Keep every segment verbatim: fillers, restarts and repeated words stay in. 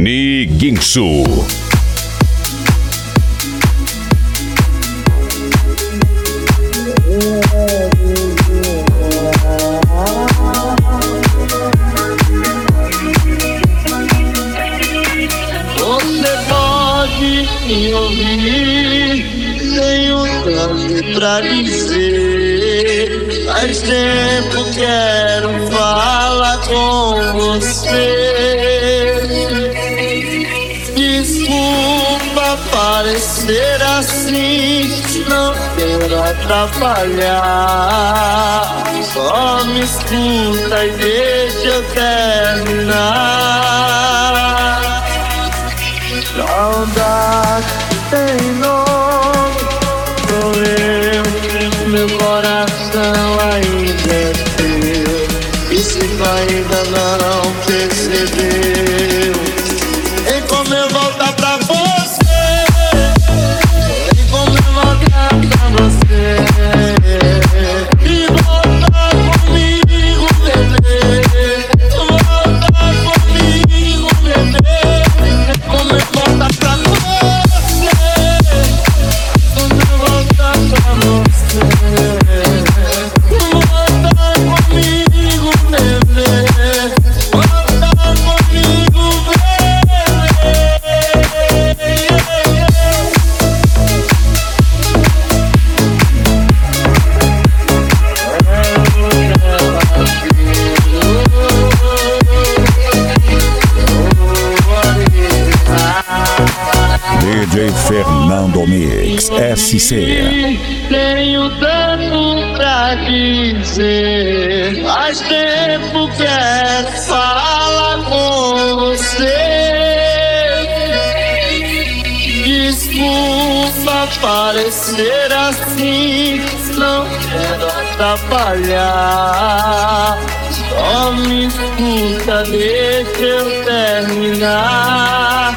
Niguinho. Você pode me ouvir, tenho tanto pra dizer. Faz tempo quero falar com você. Desculpa parecer assim, não quero atrapalhar. Só me escuta e deixa eu terminar. Saudade tem nome, sou eu, meu coração ainda é teu. E se tu ainda não percebeu, tem como eu voltar pra você, tem como eu voltar pra você. E voltar comigo, bebê, voltar comigo, bebê. Como eu voltar pra você, como eu voltar pra você. Voltar comigo, bebê, voltar comigo, D J Fernando Mix S C. Tenho tanto pra dizer, faz tempo quero falar com você. Desculpa parecer assim, não quero atrapalhar. Só me escuta, deixa eu terminar.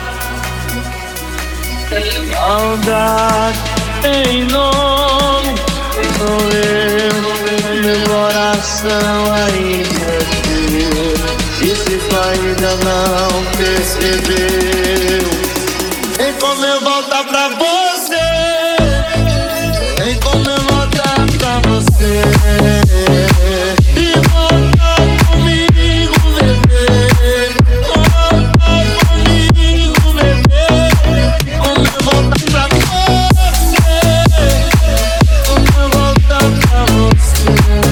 Saudade tem nome, sou eu, meu coração ainda é teu. E se tu ainda não percebeu, tem como eu voltar pra você, tem como eu voltar pra você. E voltar comigo, bebê, voltar comigo, bebê. Como eu voltar pra você, como eu voltar pra você.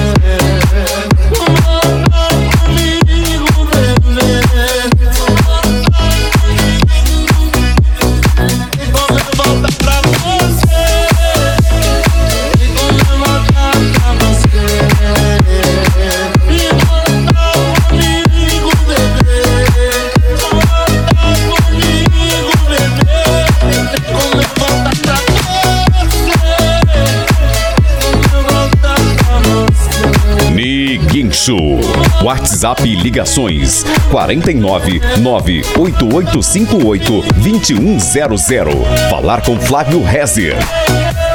Voltar comigo, bebê, voltar comigo, bebê. Como eu voltar pra você, como eu voltar pra você. E voltar comigo, bebê, voltar comigo, bebê. Como eu voltar pra você, como eu voltar pra você. Niguinho. WhatsApp ligações quarenta e nove, nove oito oito cinco oito, dois um zero zero. Falar com Flávio Rezer.